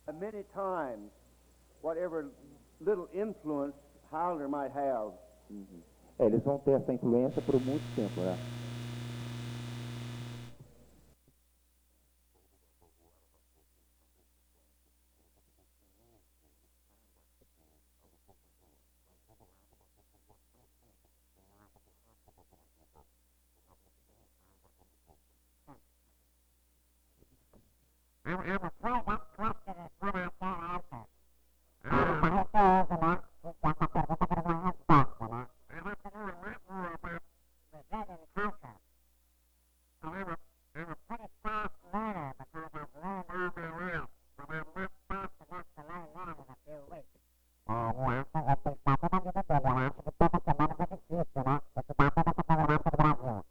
many times, whatever little influence Highlander might have. Uhum. Eles vão ter essa influência por muito tempo, né? I'm afraid that question is one I can't answer. Essa pergunta não tem uma resposta, né? I want to know a lot more about the Dragon culture. I'm a pretty fast learner because I've learned all my life, but I'm not fast enough to learn that in a few weeks. Eu pensar toda a vida toda, eu acho que toda semana foi difícil, né? Eu estudar toda a segurança do Brasil.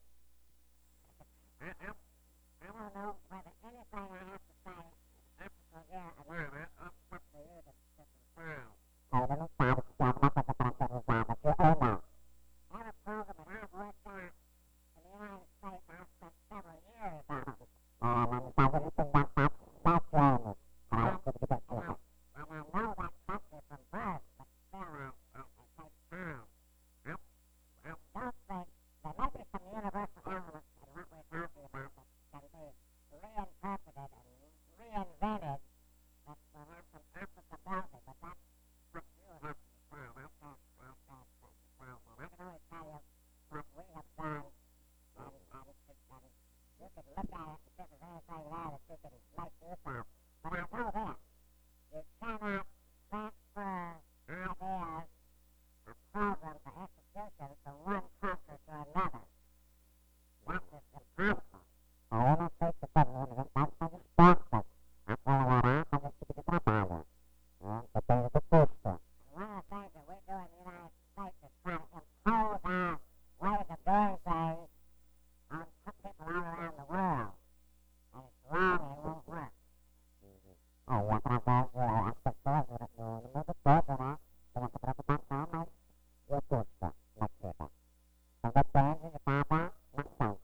I don't know whether anything I have to say after a year and up to you to confirm. Ele não sabe se alguma coisa para ser usada aqui ou não. I have a program that I've worked on in the United States and I've spent several years on it. Nos Estados Unidos tem gastado 7 anos para esse tipo de pesquisa. And I know that country from birth, but still, it takes time. Don't think there may be some universal elements in what we're talking about that can be reinterpreted and reinvented that will have some applicability, but that's what you have to decide. I can only tell you what we have done, and you can look at it and see if there's anything there that you can make use of. But I know this, you cannot transfer ideas or programs or institutions from one culture to another. That is impossible. Eu não sei se todas as universidades estão dispostas a colaborar com esse tipo de trabalho. Depende do custo. One of the things that we do in the United States is try to impose our ways of doing things on people all around the world. And it's wrong and it won't work. E através as pessoas no mundo todo, né? Tem essa preocupação, mas e o custo daquilo? Então depende de cada nação.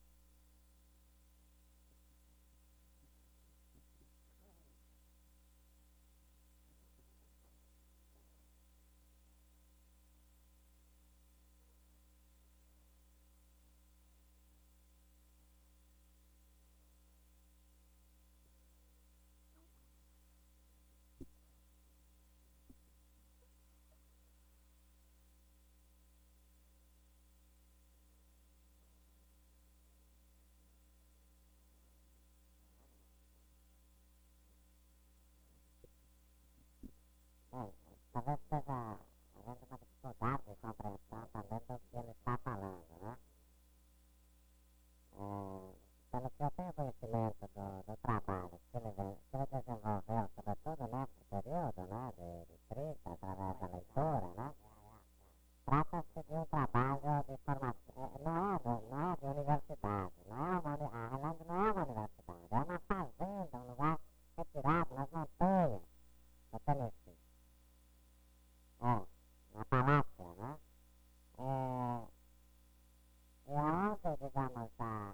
Talvez esteja havendo uma dificuldade de compreensão também do que ele está falando, né? Pelo que eu tenho conhecimento do trabalho que ele desenvolveu, sobretudo nesse período, né, de 30, através da leitura, né? Trata-se de um trabalho de formação, não é de universidade, a Highlander não é uma universidade, é uma fazenda, um lugar retirado nas montanhas do Tennessee. Na Palácia, né? E onde, digamos,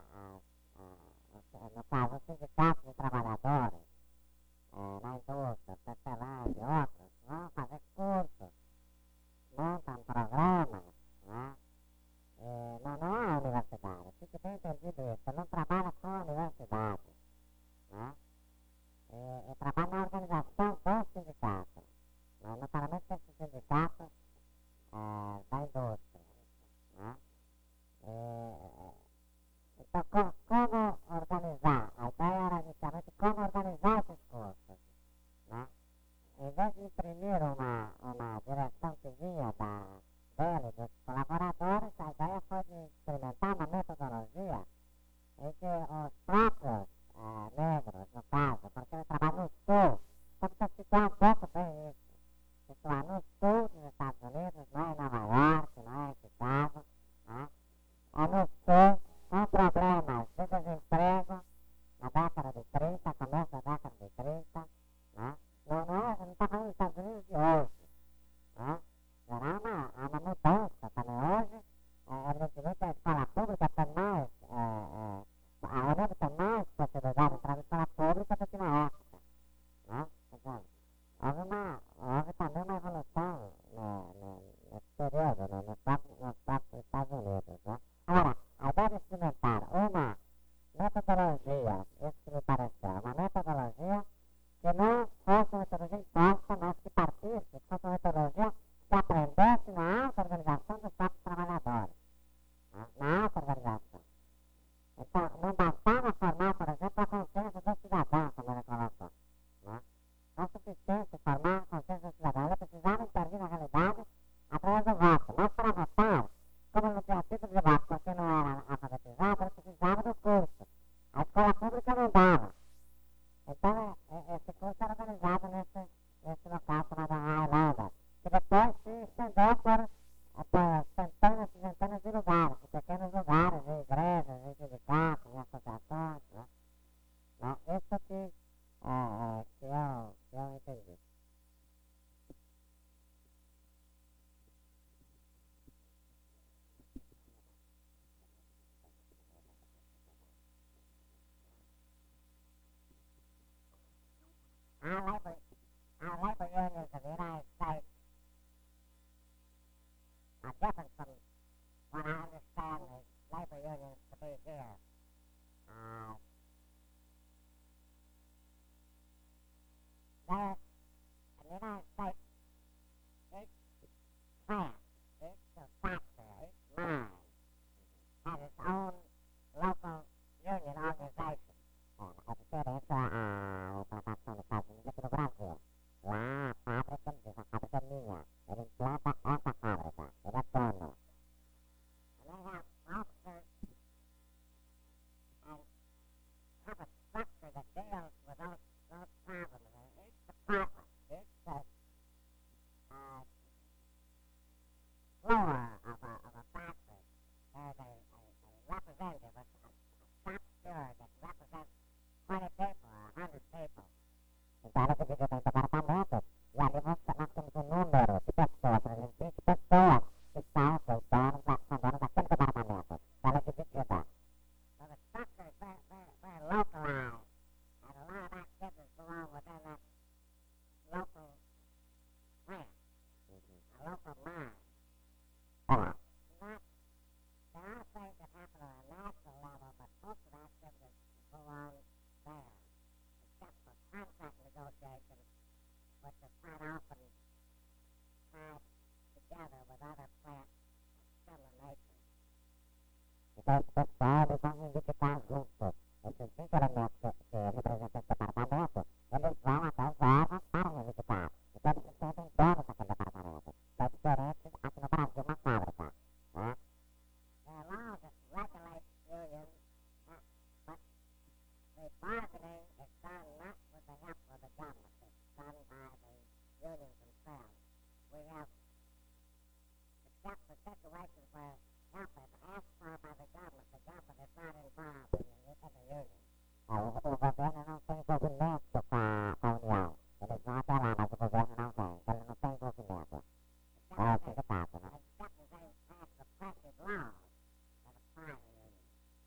no caso, os sindicatos de trabalhadores, na indústria, tecelagem e outros, vão fazer cursos, montam programas, né? Não é a universidade, fique bem entendido isso, eu não trabalho com a universidade, né? Eu trabalho na organização do sindicato, notamment esse sindicato da indústria, né? Então, como organizar? A ideia era inicialmente como organizar esses cursos, né? Em vez de imprimir uma direção que vinha dele, dos colaboradores, a ideia foi de experimentar uma metodologia em que os próprios negros, no caso, porque eu trabalho no sul, então precisa situar um pouco bem isso. Situar no sul dos Estados Unidos, não é em Nova York, não é em Chicago, né? É no sul, com problemas de desemprego na década de 30, começo da década de 30, né? Não está falando dos Estados Unidos de hoje, alguma, também uma evolução no exterior, nos próprios Estados Unidos, né? Agora, a ideia de experimentar uma metodologia, isso que me pareceu, uma metodologia que não fosse uma metodologia imposta, mas que partisse, que fosse uma metodologia que aprendesse na auto-organização dos próprios trabalhadores, né? Na auto-organização. Então, não bastava formar, por exemplo, a consciência do cidadão, como ele colocou, né? Não é suficiente formar a consciência do cidadão, ele precisava intervir na realidade através do voto. Mas para votar, como não tinha título de voto, porque não era alfabetizado, ele precisava do curso. A escola pública não dava. Então, esse curso era organizado nesse local chamado Highlander, que depois se estendeu por centenas e centenas de lugares, de pequenos lugares, de igrejas, de sindicatos, de associações, né? Isso que eu entendi. Our labor unions of the United States are different from what I understand the labor unions to be here. There, in the United States, each plant, each factory, each mine has its own local union organization. Isso é plantação de casinha aqui no Brasil. Lá a fábrica diz, a fábrica é minha. Ele implanta essa fábrica. Ele é dono. And they have officers and have a structure that deals with those problems. Each department, each floor of a factory, there's a representative, a shop steward that represents 20 people, 100 people. Então ela divide em departamentos e ali nós temos um número de pessoas, 320 pessoas que são os donos daquele departamento. Então ela é dividida. So the structure is very localized, and a lot of activities go on within that local plant, a local mine. There are things that happen on a national level, but most of the activities go on there, except for contract negotiations, which are quite often tied together with other plants of similar nature. Então, esse pessoal, eles vão reivindicar juntos. Esses 5 elementos que representam esse departamento, eles vão até os órgãos para reivindicar. Então, eles se sentem donos daquele departamento. Isso é diferente aqui no Brasil, na fábrica, né? There are laws that regulate unions, but the bargaining is done not with the help of the government. It's done by the unions themselves. We have, except for situations where help is asked for by the government is not involved in the union. O governo não tem envolvimento com a União. Eles vão até lá, mas o governo não vem. Então ele não tem envolvimento. É o sindicato, né? Except that they pass oppressive laws that apply to unions.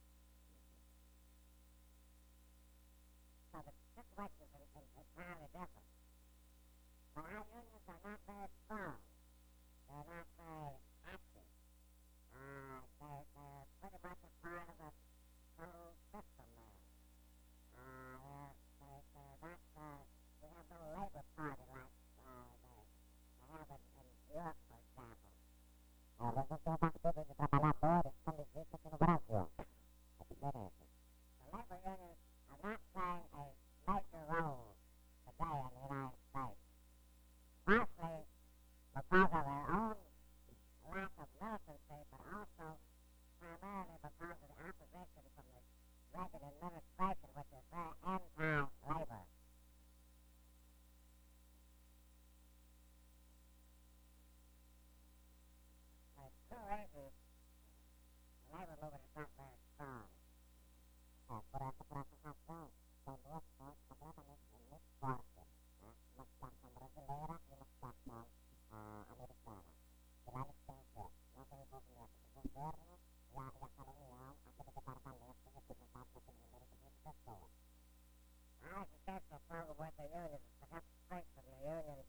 So the situation is entirely different. But our unions are not very strong. They're not very active. They're pretty much a part of the whole system now. We have no labor party like they have in Europe, for example. Eles não têm um partido de trabalhadores como existe aqui no Brasil. É diferente. The labor unions are not playing a major role today in the United States. Partially because of their own lack of militancy, but also primarily because of the opposition from the Reagan administration, which is very anti-labor. There's two reasons the labor movement is not very strong. Por essa razão, são duas fontes completamente muito fortes. Uma situação brasileira e uma situação americana. E lá eles têm o quê? Não tem envolvimento do governo e aquela união, aquele departamento representado por aquele número de 20 pessoas. I suggest the problem with the unions is perhaps strengthen the unions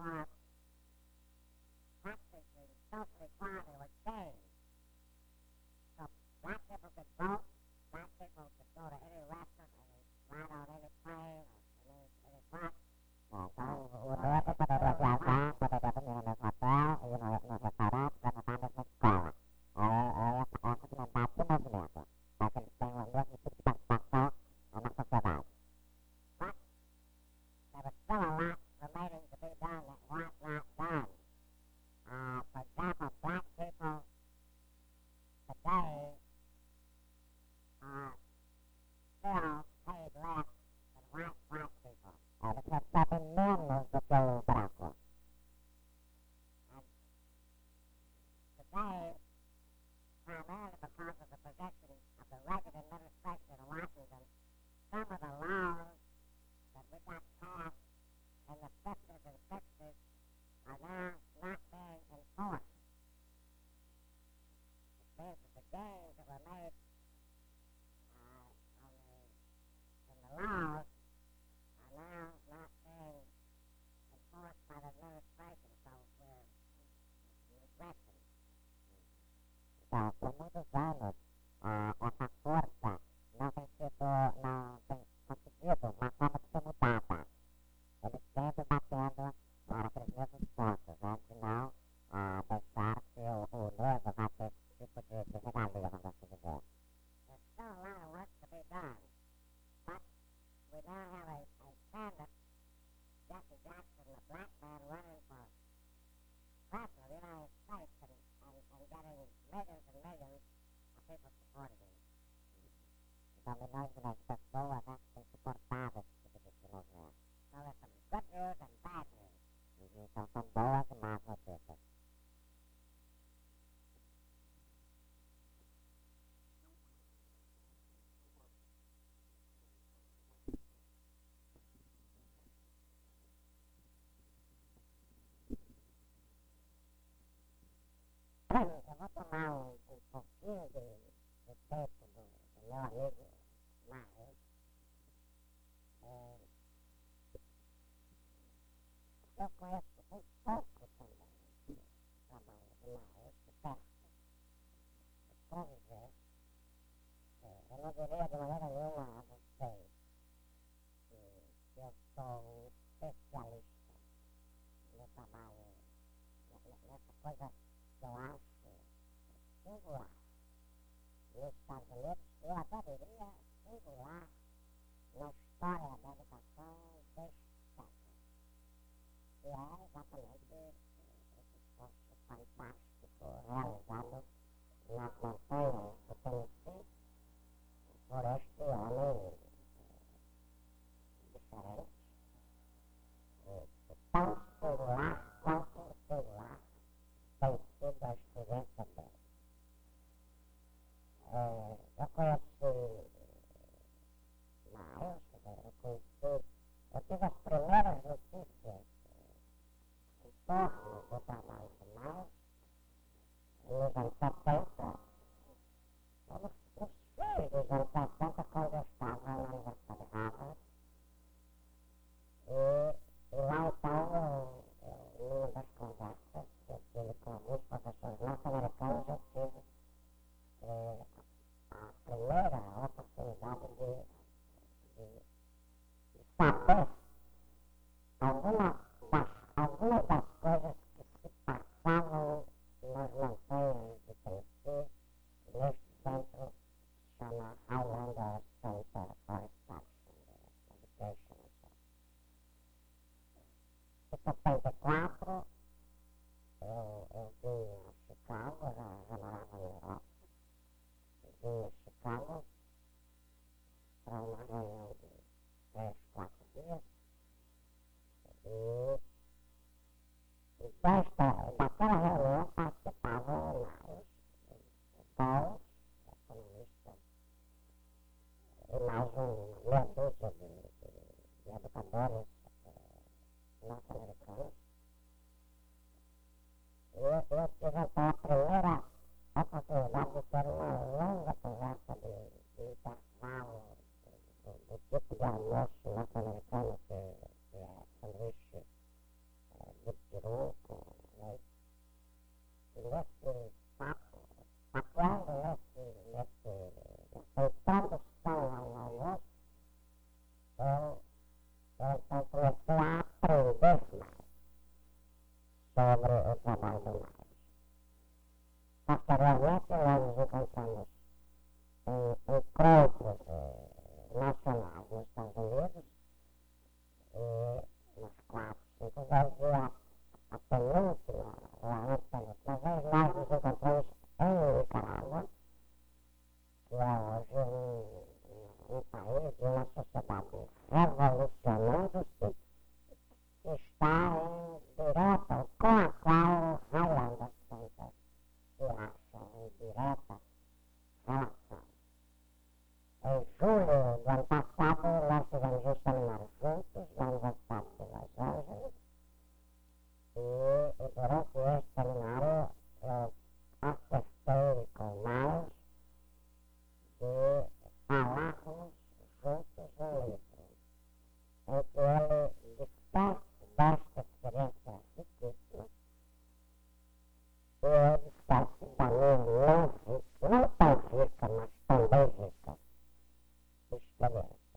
for taxes and social equality was changed. So black people could vote, black people could go to any restaurant, ride on any plane, or any bus. Itu pada biasa, pada datang dengan hotel, restoran, dan makanan sekolah. Aku cuma baca mau apa. Baca tengok lihat itu tak anak sekolah. But there was still a lot remaining to be done that was not done. For example, black people today are still paid less than white people. Because 7 million betul berlaku. And today, primarily because of the position of the Reagan administration in Washington, some of the laws that we got passed in the 50s and 60s are now not being enforced. It means that the gains that were made in the laws are now not being enforced by the administration, so we're regressing. So, con muchos años, esa fuerza no se constituyó más como mutada. El exceso va quedando para crecer sus fuerzas, and now pensar que uno va a ser tipo de regalio con la sociedad. There's still a lot of work to be done, but we now have a candidate, Jesse Jackson, a black man running for president of the United States and getting millions and millions of people supporting him. So we know he's going to step forward and actually support fathers to the movement. So there's some good news and bad news. So some boas and más noticias. Eu vou tomar um pouquinho de tempo do meu amigo Miles. Eu conheço um pouco também o trabalho do Miles, de perto, de conviver. Eu não diria de maneira nenhuma a vocês que eu sou um especialista no trabalho, nessa coisa que eu acho singular. Nos Estados Unidos, eu até diria singular na história da educação deste século. E é exatamente esse esforço fantástico realizado nas montanhas do Tennessee por este homem diferente, tão singular quanto singular tem sido a experiência dele. Eu conheci Miles, eu tive as primeiras notícias em torno do trabalho de Miles nos anos 70, nos fins dos anos 70, quando eu estava na Universidade de Harvard. E lá então, numa das conversas que eu tive com alguns professores norte-americanos, eu tive a primeira oportunidade de saber algumas das coisas que se passavam nas montanhas de Tennessee, neste centro que se chama Highlander Center for Education. Em 74, eu vim a Chicago, já morava na Europa. Vim a Chicago para uma reunião de 3, 4 dias. E daquela reunião participavam mais Paulo, economista, e mais meia dúzia de educadores norte-americanos. Eu tive então a primeira oportunidade de ter uma longa conversa de intervalo, do tipo de almoço norte-americano que é sanduíche de muito, né? E nesse papo, papuando nessa introdução ao almoço, eu então comecei a aprender mais sobre o trabalho do Miles. Posteriormente, nós nos encontramos em encontros nacionais nos Estados Unidos, nos 4, 5 vezes, a penúltima, a penúltima vez, nós nos encontramos em Nicarágua, que é hoje um país de uma sociedade revolucionando-se, que está em direta, com a qual Highlander Center se acha em direta relação. Em julho do ano passado, nós tivemos um seminário juntos na Universidade de Los Angeles e durante esse seminário eu acertei com o Miles de falarmos juntos um livro em que ele, depois desta experiência riquíssima, eu dissesse da minha não tão rica, mas também rica experiência.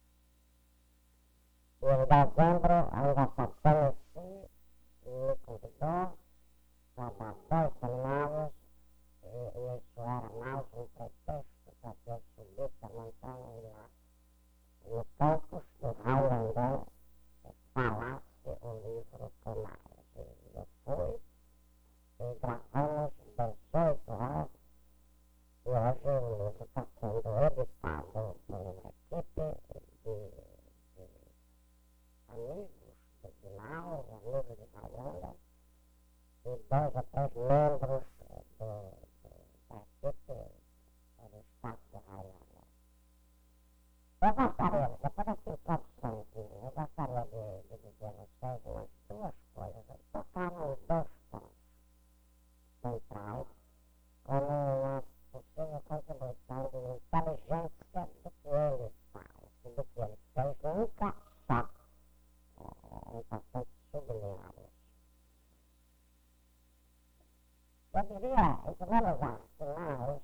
E em dezembro, a Universidade de Tennessee me convidou para dar 2 seminários, e isso era mais um pretexto para que eu subisse a montanha e lá, no campus do Highlander, falasse o livro com Miles. E eu fui, e gravamos 18 horas, e hoje o livro está sendo editado por uma equipe de amigos de Miles, amigos de Highlander, e 2 ou 3 membros da equipe do staff de Highlander. Eu gostaria, depois dessa introdução, eu gostaria de dizer a vocês umas 2 coisas, tocar nos 2 pontos centrais, como uma possível contribuição de inteligência do que ele faz e do que ele fez, nunca só. É importante sublinhar isso. Eu diria, em primeiro lugar, que Miles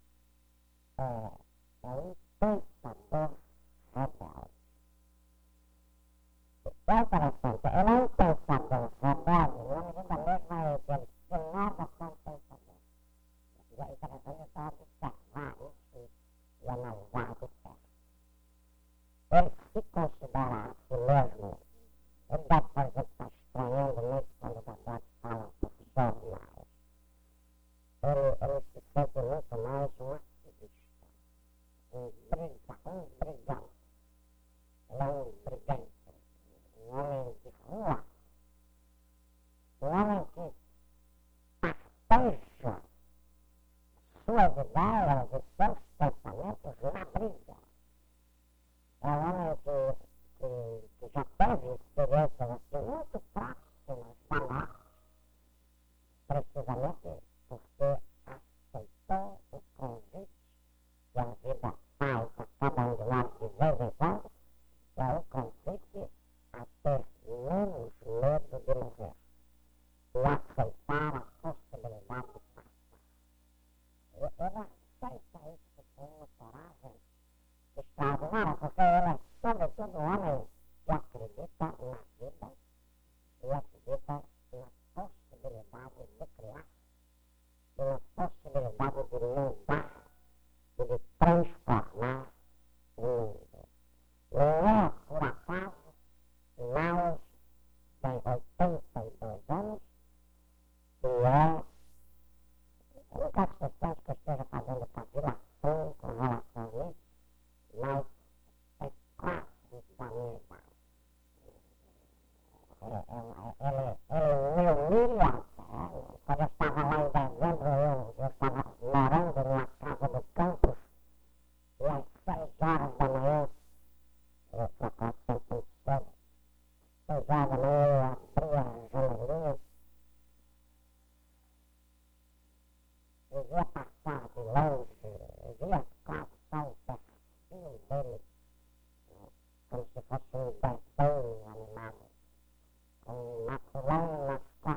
é um pensador rebelde. É interessante, ele é um pensador rebelde, na medida mesma em que ele se nega como pensador. E é interessante então observar isso e analisar de perto. Ele se considera a si mesmo, ele deve, por exemplo, estar estranhando muito quando os adultos falam sobre Miles. Ele se sente muito mais um ativista, um brigão. Ele é um brigante, um homem de rua, um homem que parteja suas ideias e seus pensamentos na briga. É um homem que já teve experiências assim muito próximas da morte, precisamente porque aceitou o convite que a vida faz a cada um de nós de vez em quando, que é o convite a ter menos medo de morrer e aceitar a possibilidade de passar. Ele aceita isso com uma coragem extraordinária, porque ele é sobretudo um homem que acredita na vida e acredita na possibilidade de criar, e na possibilidade de mudar e de transformar o mundo. E não é por acaso que Miles tem 82 anos e é a única pessoa que esteja fazendo cavilação com relação a isso, mas é quase da minha idade. Ele me humilha. Quando eu estava lá em dezembro, eu estava morando numa casa do campus, e às 6 horas da manhã, eu sou sempre cedo, 6 horas da manhã eu abri a janelinha e via passar de longe, via quase só o perfil dele, como se fosse um desenho animado, com um maculão nas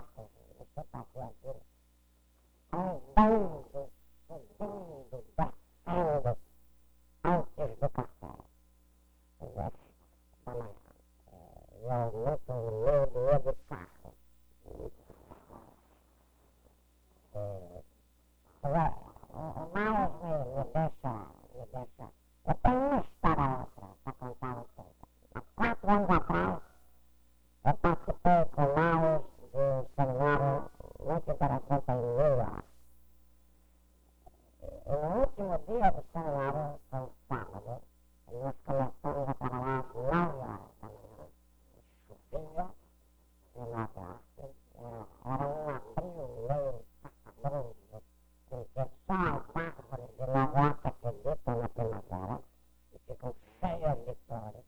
o Miles me deixa. Eu tenho uma história outra para contar a vocês. Há 4 anos atrás, eu participei com o Miles de um seminário muito interessante em Lula. No último dia do seminário, foi um sábado, nós começamos a trabalhar às 9 horas da manhã. Chovia, e nós era um abril passadoso, em que só as árvores de Nova York acreditam na primavera e ficam cheias de flores.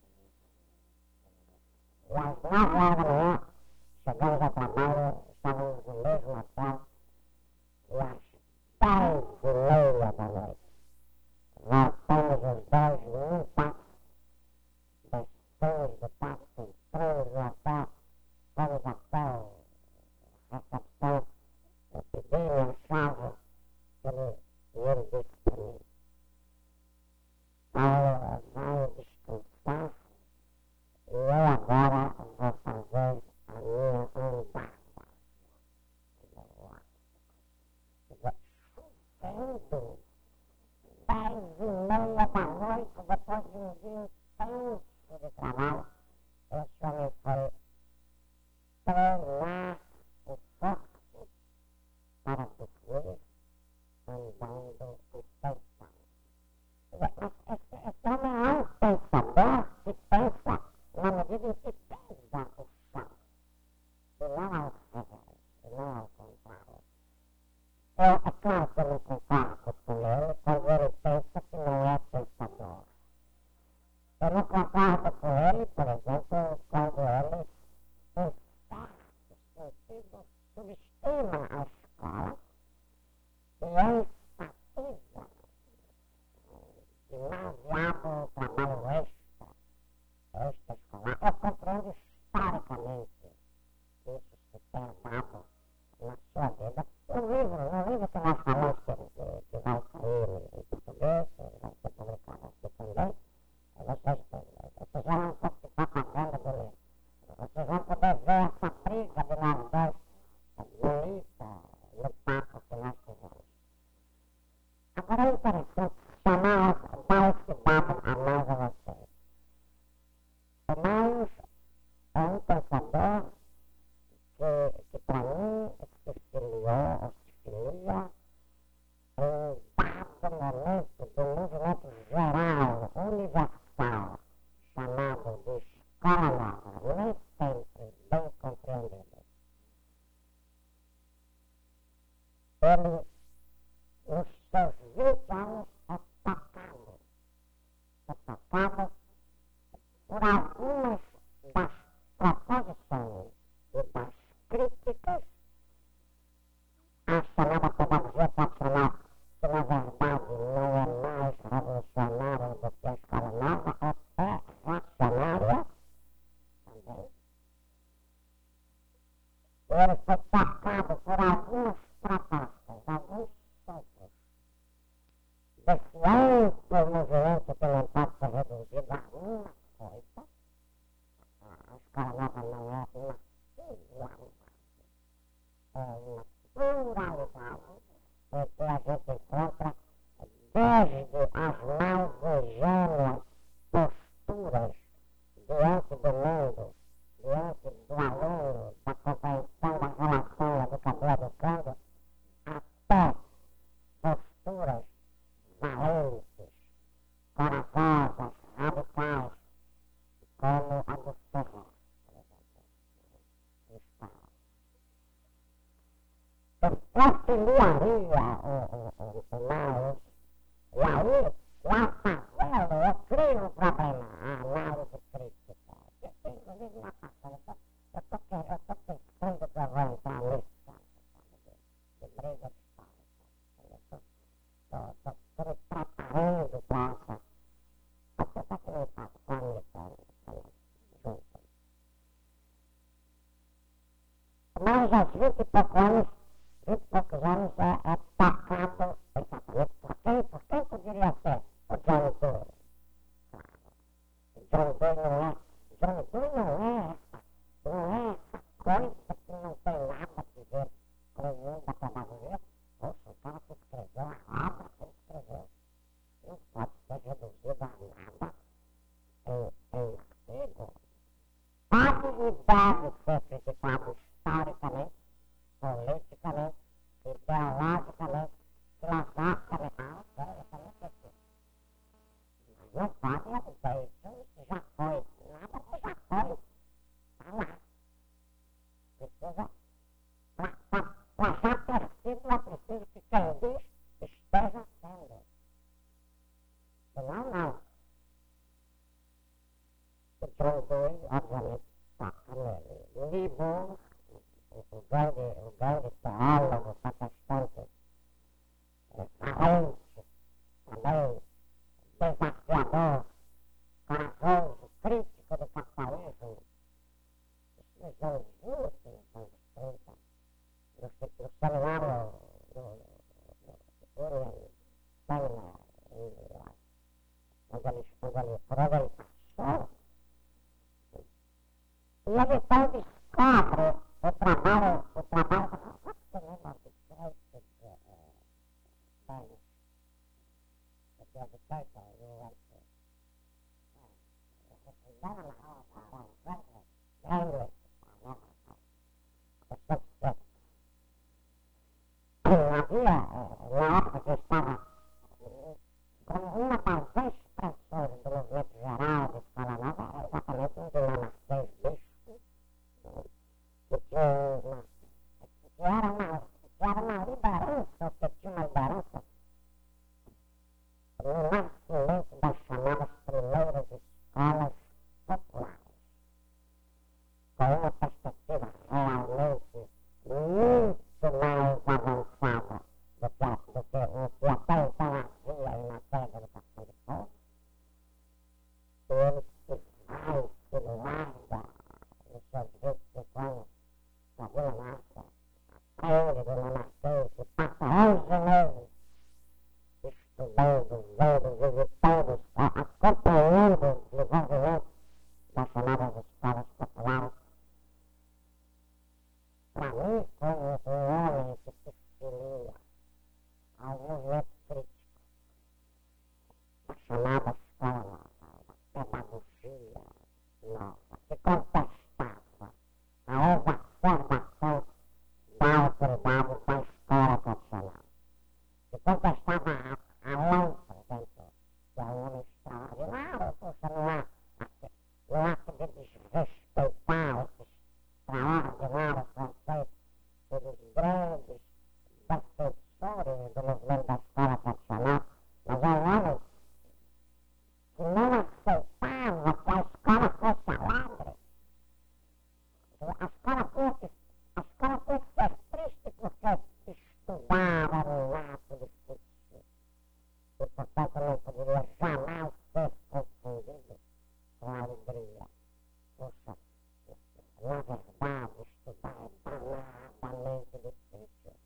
E às 9 horas da manhã, chegamos ao trabalho, estávamos no mesmo hotel, e às 10h30 da noite, voltamos os dois num táxi, descemos do táxi, entramos no hotel, fomos até a recepção, eu pedi minha chave, e ele disse para mim: Paulo, vai descansar, e eu agora vou fazer a minha andada. Chovendo, 10h30 da noite, depois de um dia intenso de trabalho, esse homem foi treinar o corpo para dormir andando e pensando. Esse homem é um pensador que pensa na medida em que pesa o chão, e não ao revés, e não ao contrário. É claro que eu não concordo com ele quando ele pensa que não é pensador. Eu não concordo com ele, por exemplo, quando ele, em certo sentido, subestima a escola e enfatiza demasiado o trabalho extra-escolar. Eu compreendo historicamente isso se tem dado na sua vida. No livro que nós falamos que vai sair em português, vai ser publicado aqui também, vocês já não pouco de propaganda do livro. Vocês vão poder ver essa briga de nós dois, bonita, no papo que nós fizemos. Agora é interessante dar esse dado a nós a vocês. O Miles é um pensador que para mim se filiou, um dado momento do movimento geral, universal, chamado de escola, nem sempre bem compreendido. Ele, nos seus 20 anos, é tocado por algumas das proposições e das críticas à chamada pedagogia tradicional, que na verdade não é mais revolucionária do que a escola nova, é reacionária também. Ele foi tocado por algumas propostas, alguns pontos desse amplo movimento que não pode ser reduzido a uma coisa. A escola nova não é uma singularidade, é uma pluralidade em que a gente encontra desde as mais ingênuas posturas diante do mundo, diante do aluno, da compreensão da relação educador-educando, até posturas valentes, corajosas, radicais, como a do Ferrer, por exemplo. Eu auxiliaria o Miles, e aí, lá fazendo, eu crio um problema, a análise crítica. Inclusive, uma passada, eu estou pensando que eu vou entrar nisso, de briga histórica. Eu estou me preparando para essa. Você está aqui no papo com a americana, junto. Mas aos 20 e poucos anos é tocado exatamente por quem poderia ser o John Dewey. Claro, John Dewey não é essa coisa que não tem nada a ver com o mundo da pedagogia. Poxa, o cara que escreveu grande teólogo protestante, valente, também desafiador, corajoso, crítico do capitalismo, nos anos 20, nos anos 30, no seminário onde ele passou, e ele então descobre o trabalho na época que estava como uma das expressões do movimento geral de escola nova, era exatamente um dilema deste, que era uma liderança, que tinha uma liderança no nascimento das chamadas primeiras escolas populares, com uma perspectiva realmente muito mais avançada do que o que até então havia em matéria de educação de povo. Ele se larga nos seus 25 anos da Vila Márcia, aprende dinamarquês e passa 11 meses estudando, vendo, visitando, acompanhando o desenvolvimento das chamadas escolas populares. Para mim, como um homem que se filia ao movimento crítico, a chamada escola nova, a pedagogia nova, que contestava a exacerbação da autoridade da escola tradicional, que contestava a outra, portanto, que é um homem extraordinário, poxa, não há que desrespeitar esses extraordinários conceitos dos grandes defensores do movimento da escola tradicional, mas é um homem que não aceitava que a escola fosse alegre. A escola tinha que ser triste porque estudava no ato difícil e, portanto, não poderia jamais ser confundido com a alegria. Poxa, na verdade, estudar é danadamente difícil.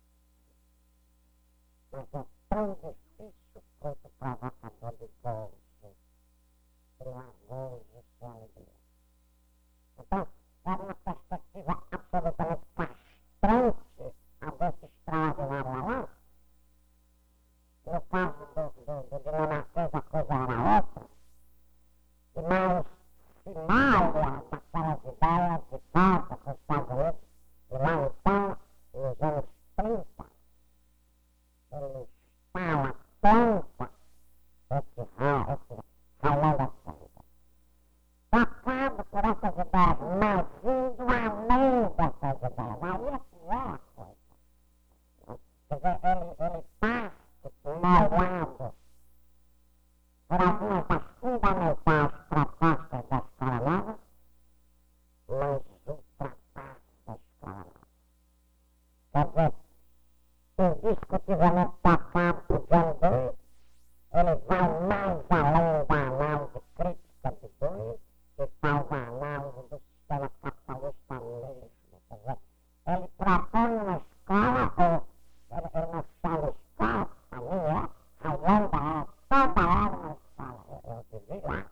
Mas é tão difícil quanto provocador de gozo, primavoso e sua alegria. Então, era uma perspectiva absolutamente castrante a desse extraordinário aluno. No caso do dinamarquês, a coisa era outra. E mais finalha daquelas ideias de casa com os Estados Unidos, e lá então, nos anos 30, ele estava pronto, esse Highlander Center, tocado por essas ideias, mas indo além dessas ideias. Aí é que é a coisa. Quer dizer, ele parte molhado por algumas das fundamentais propostas da escola nova, mas ultrapassa a escola nova. Quer dizer, indiscutivelmente tocado por John Dewey, ele vai mais além da análise crítica de Dewey e faz a análise do sistema capitalista mesmo. Quer dizer, ele propõe uma escola, ele não chama escola, a minha, a Holanda é toda ela uma escola. Eu vivi lá,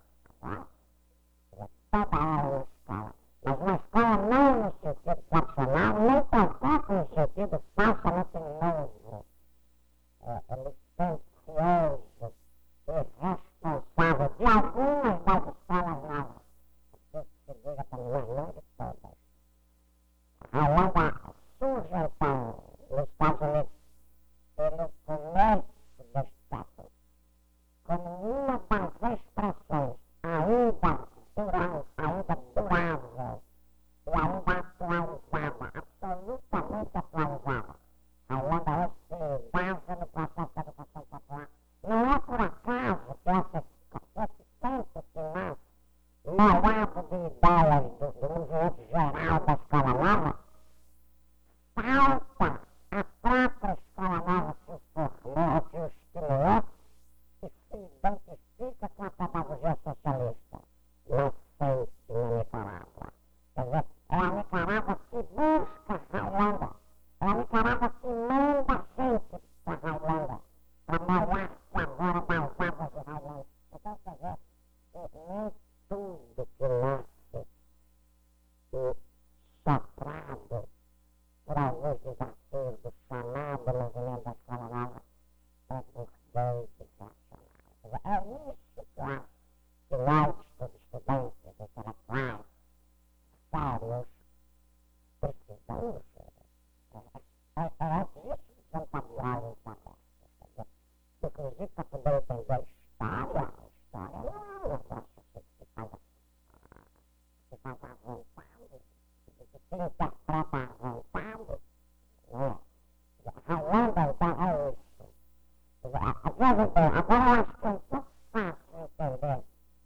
toda ela uma escola. Mas uma escola não no sentido tradicional, nem tampouco no sentido falsamente novo, licencioso e responsável de algumas das escolas novas. Isso se diga também, não de todas. A Holanda surge então nos Estados Unidos pelo começo deste século, como uma das expressões ainda durável e ainda atualizada, absolutamente atualizada. A Holanda hoje se basa no processo de educação popular. Não é por acaso que esse tempo que nasce no lado de ideias do movimento geral da escola nova Highlander. A Nicarágua que manda gente pra Highlander, pra morar agora nas águas de Highlander. Então, quer dizer, nem tudo que nasce soprado por alguns desafios chamado movimento da escola nova é por Deus excepcional. É isso que eu acho que nós, os estudantes intelectuais, sérios, precisamos. É isso que cantabular está dentro. Inclusive, para poder entender a história não é um negócio que faz à vontade, que se interpreta à vontade. Highlander, então, é isso. Agora eu acho que é um pouco fácil entender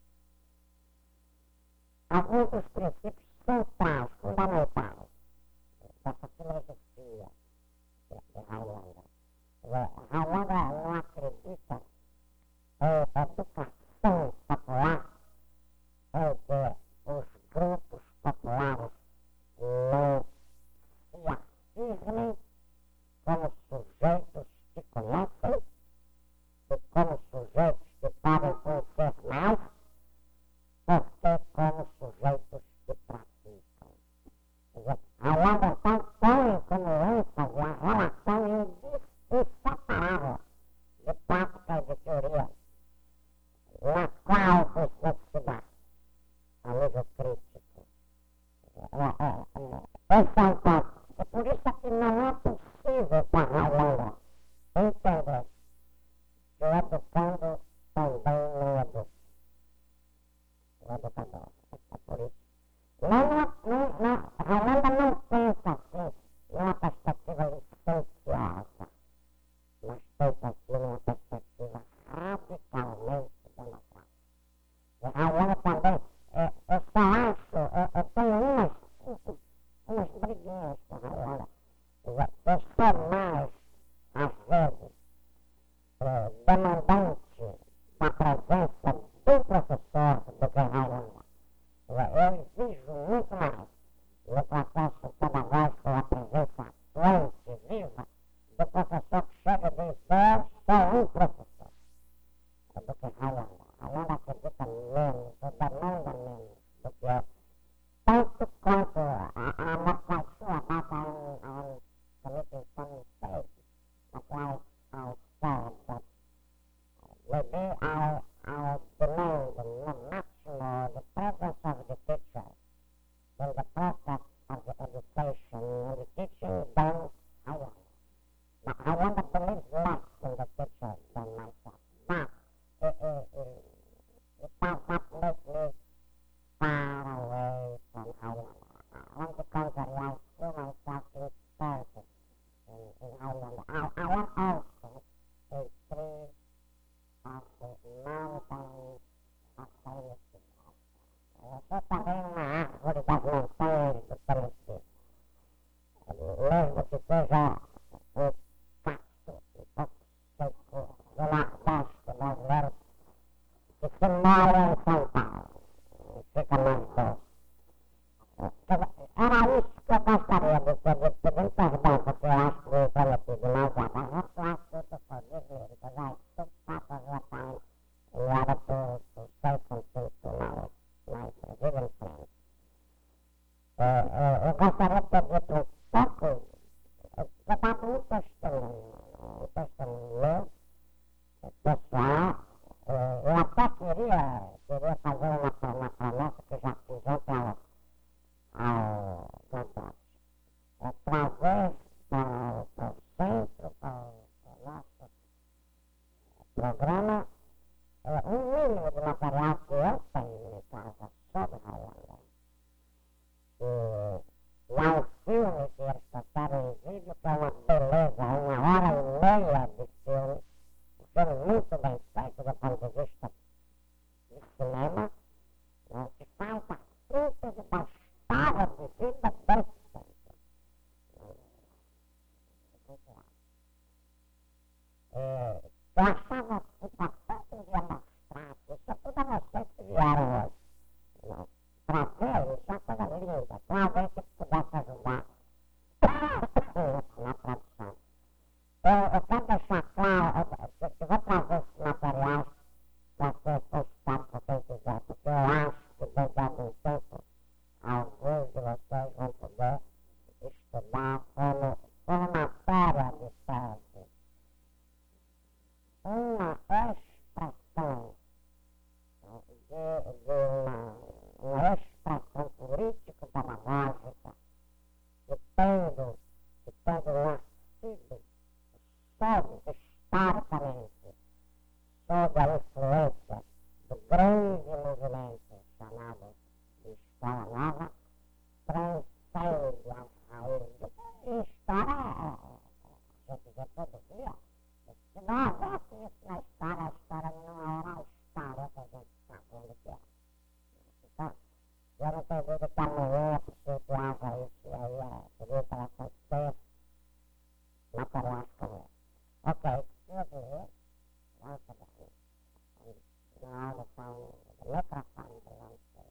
alguns dos princípios centrais, fundamentais dessa filosofia de Highlander. Highlander não acredita em educação popular, em que os grupos populares não se afirmem como sujeitos que conhecem e como sujeitos que podem conhecer mais, porque como sujeitos que praticam. A obra põe como ênfase a relação inseparável de prática e de teoria, na qual você se dá a nível crítico. Esse é um ponto. E por isso é que não é possível para a Highlander entender que o educando também não educa. O educador. É por isso. Highlander não pensa assim numa perspectiva licenciosa, mas pensa assim numa perspectiva radicalmente democrática. E Highlander também, eu só acho, eu tenho umas briguinhas com Highlander. Eu sou mais, às vezes, demandante da presença do professor do que Highlander. Eu exijo muito mais no processo pedagógico a presença atuante, viva, do professor que chega de dizer só um professor, do que Highlander. Highlander acredita menos, ou demanda menos do que é. Tanto quanto a nossa sua data on committing some mistakes, applies outside, but maybe I'll demand the maximum the presence of the teacher in the process of the education and the teaching than Highlander. Now, Highlander believes less in the teacher than myself, but it does not make me far away from Highlander. On the contrary, I feel myself inserted in Highlander. I want also a tree of the mountains of Tennessee. Eu estou também uma árvore das montanhas do Tennessee. Mesmo que seja um pasto um pouco seco do Nordeste brasileiro, que se mora em São Paulo, fica mais doce. Era isso que eu gostaria de ter dito, pedindo perdão, porque eu acho que eu prometi demasiado. Mas eu acho que eu estou fazendo, because I took part of your time in order to say something to my forgiven friends. Eu gostaria de ter dito um pouco, eu dado um testemunho meu, pessoal. Eu até queria fazer uma promessa que já fiz ontem ao cantor. Trazer para o centro, para o nosso programa, mínimo de material que eu tenho em casa sobre Highlander. E há um filme que eles passaram em vídeo que é uma beleza, 1h30 de filme. Um filme muito bem feito do ponto de vista de cinema, que faz a síntese da história de vida desse centro. Eu achava importante um dia mostrar isso tudo a vocês que vieram hoje. Para ver, isso é uma coisa linda. Com alguém que pudesse ajudar na tradução. Eu quero deixar claro, eu vou trazer esses materiais para ser postado para quem quiser, porque eu acho que dentro de algum tempo, alguns de vocês vão poder estudar como matéria de ciência uma expressão uma expressão político-pedagógica que tendo nascido historicamente sob a influência do grande movimento chamado de Escola Nova, transcende as raízes. E história, a gente vê todo dia. Se não houvesse isso na história, a história não era a história que a gente está vendo que é. Então, eu não tenho dúvida que amanhã, se haja isso aí, seria interessante ter materiais como esse. Ok, eu vou vamos fazer na aula com o microfone do lanceiro.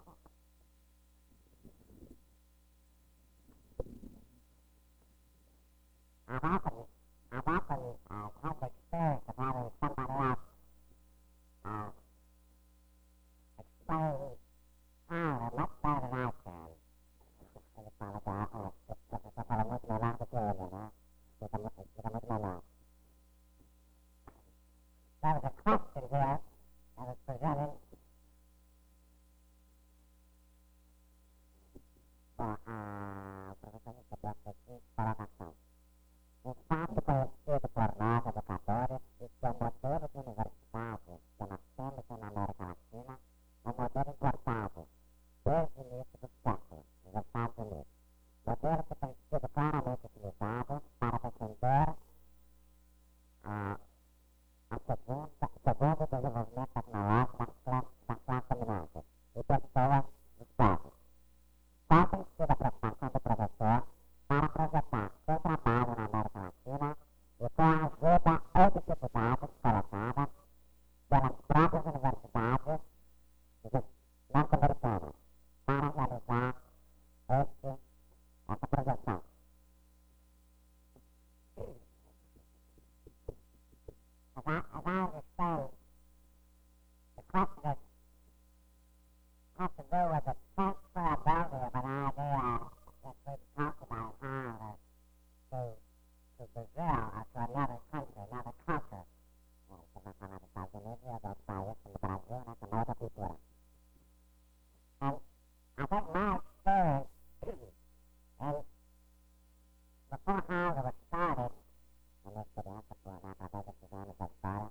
About the type of experience of having somebody else explain much better than I can. Eu falo que você fala muito melhor do que ele, né? Fica muito melhor. There was a question here that was presented for professor de colocação. O fato conhecido por nós, educadores, de que o modelo de universidade que nós temos na América Latina é um modelo importado desde o início do século, nos Estados Unidos. Modelo que tem sido claramente utilizado para defender segundo o desenvolvimento tecnológico das classes dominantes e pessoas dos povos. Qual tem sido a preocupação do professor para projetar seu trabalho na América Latina e com a ajuda ou dificuldades colocadas pelas próprias universidades norte-americanas para realizar essa projeção? As I understand, the question has to do with the transferability of an idea that we've talked about how to Brazil or to another country, another culture. Você vai falar dos Estados Unidos e dos países como o Brasil, né, com outra cultura. And I think my experience, and before Harvard was started, a minha experiência por através desses anos da história,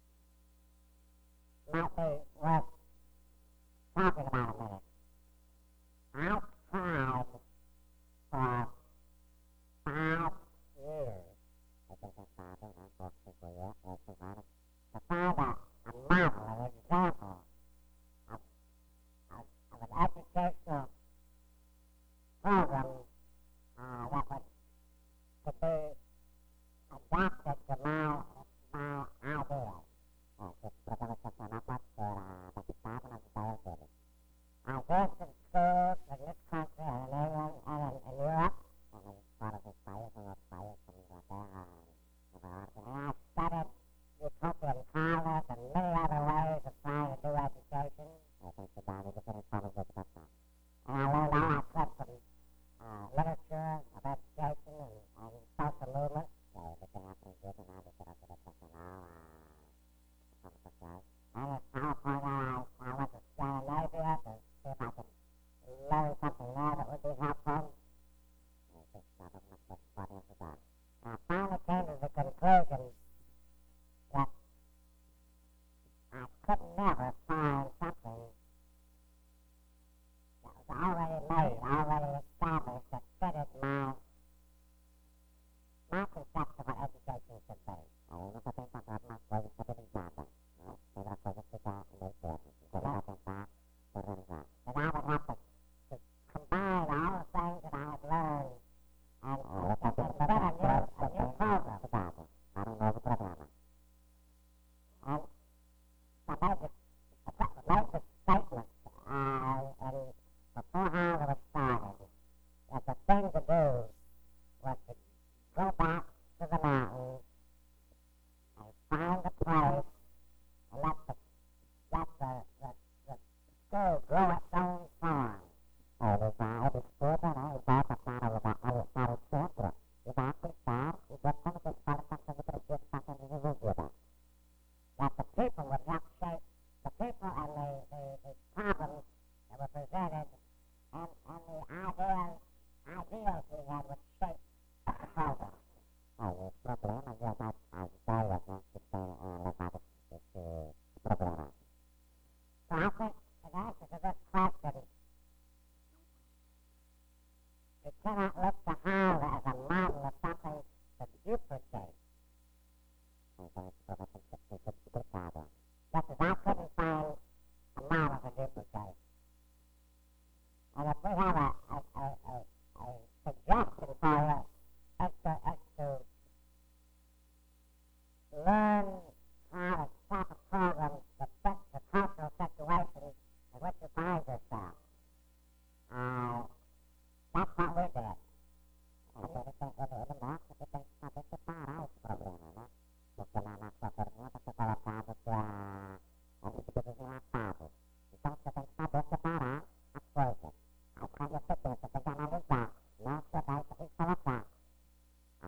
might be worth talking about a minute. I've tried for 5 years, I think that's 5 years, I'm supposed to be here, to find a model, an example of an educational program that could be adapted to my ideas. Que podemos funcionar pode ser adaptado nas ideias deles. I worked in schools in this country and in England and in Europe, and in part of this país, in outros países como Inglaterra, Nova York, and I studied utopian colleges and many other ways of trying to do education. Eu tenho estudado diferentes formas de educação. And I learned all I could from literature of education and social movements. Eu tenho aprendido na literatura educacional, formas sociais. And at California, I went to Scandinavia to see if I could learn something there that would be helpful. Eu tenho estudado algumas coisas que podem ajudar.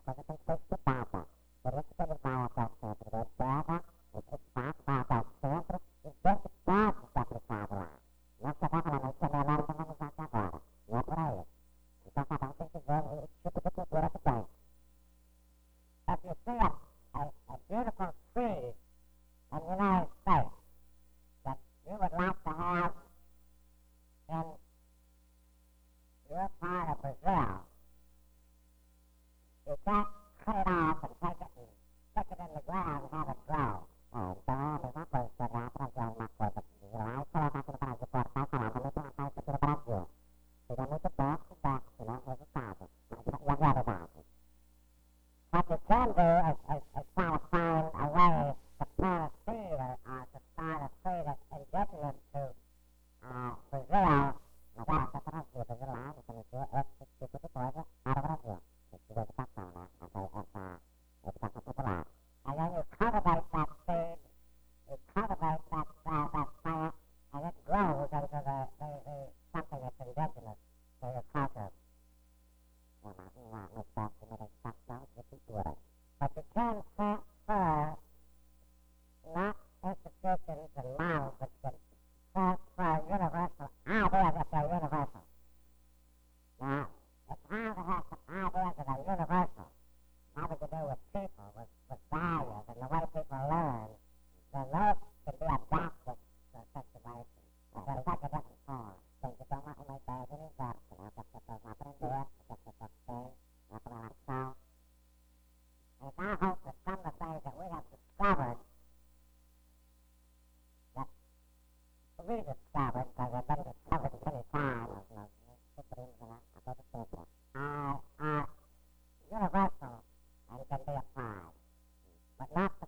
coisa tem que ser estudada. Por isso que ele vai até o centro da terra, esse espaço vai até o centro e vê se pode ser aplicado lá. Não chegar lá no seminário como vamos aqui agora. Não é por aí. Então cada um tem que ver o tipo de cultura que tem. If you see a beautiful tree in the United States that you would like to have in your part of Brazil, you can't cut it off and take it and stick it in the ground and have it grow. Então é a mesma coisa, pegar, trazer uma coisa de lá e colocar aqui no Brasil, cortar e falar, vamos plantar isso aqui no Brasil. Seria muito bom se desse, né, resultado. E a gravidade? What you can do is try to find a way to plant a seed or to start a tree that's indigenous to Brazil. Agora, você trazer Brasil lá, você me deu esse tipo de coisa para o Brasil. Esse tipo de educação, né? Essa educação popular. And then you cultivate that seed, you cultivate that plant, and it grows into something that's indigenous to your culture. Uma espécie de meditação de cultura. But you can transfer not institutions and laws, but you can transfer universal ideas that are universal. Now, if Congress has some ideas that are universal, having to do with people, with values, and the way people learn, then those can be adapted to a situation. Agora, já que a gente tem que ter uma ideia do universo, né? Que as pessoas vão aprender, que as pessoas têm, na relação. And I hope that some of the things that we have discovered, that we discovered, because they've been discovered many times, are universal and can be applied, but not